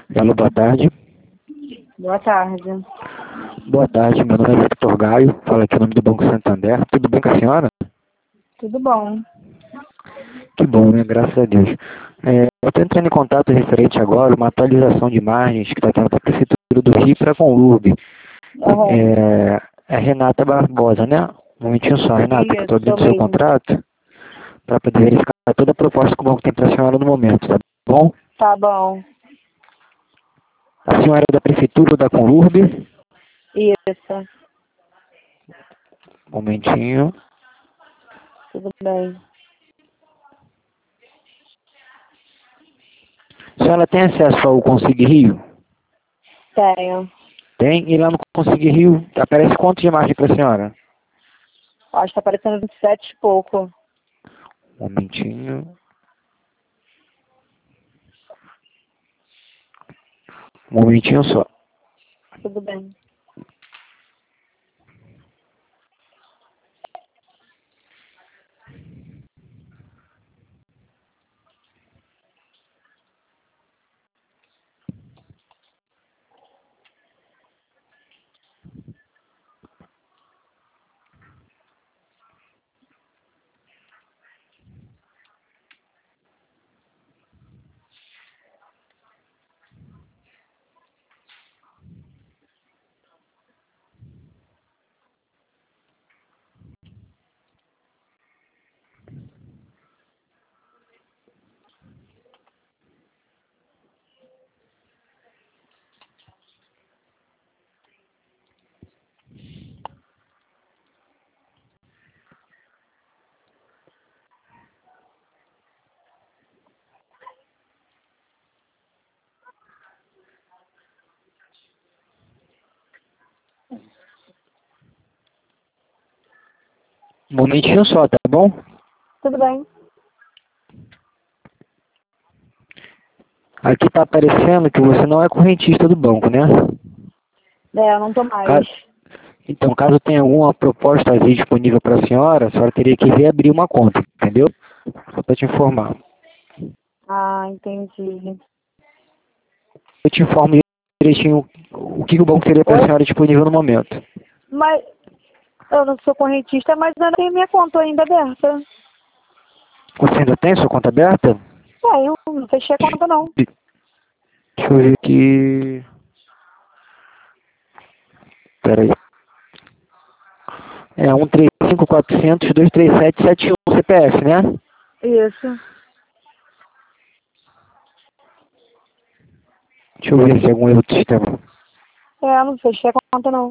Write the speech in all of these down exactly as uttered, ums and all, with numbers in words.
Alô, boa tarde. Boa tarde. Boa tarde, meu nome é Victor Gaio, falo aqui em nome do Banco Santander. Tudo bem com a senhora? Tudo bom? Que bom, né? Graças a Deus. É, eu estou entrando em contato referente agora uma atualização de margens que está tendo da Prefeitura do Rio para a Conlurb. Uhum. É, é Renata Barbosa, né? Um momentinho só, Renata, que eu estou Isso, abrindo sou o seu mesmo. contrato para poder verificar toda a proposta que o banco tem para a senhora no momento, tá bom? Tá bom. A senhora é da Prefeitura ou da Conlurb? Isso, Um momentinho. tudo bem. A senhora tem acesso ao Consigue Rio? Tenho. Tem, e lá no Consigue Rio aparece quanto de margem para a senhora? Acho que tá aparecendo vinte e sete e pouco. Um momentinho. Um momentinho só. Tudo bem. Um momentinho só, tá bom? Tudo bem. Aqui tá aparecendo que você não é correntista do banco, né? É, eu não tô mais. Ca- Então, caso tenha alguma proposta ali disponível para a senhora, a senhora teria que reabrir uma conta, entendeu? Só para te informar. Ah, entendi. Eu te informo direitinho o que o banco teria para a Oi? senhora disponível no momento. Mas eu não sou correntista, mas ainda tenho minha conta ainda aberta. Você ainda tem sua conta aberta? Tenho, não fechei a conta não. Deixa eu ver aqui. Peraí. É um três cinco quatro zero zero dois três sete sete um C P F, né? Isso. Deixa eu ver se é algum erro do sistema. É, não fechei a conta não.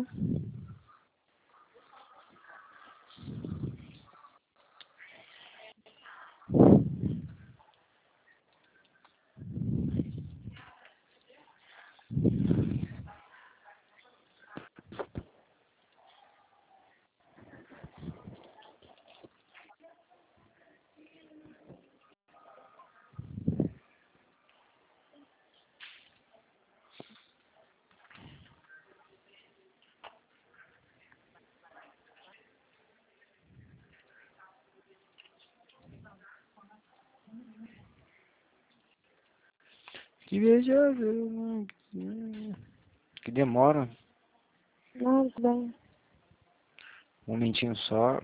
Que viajável. Que demora. Não, tudo bem. Um momentinho só.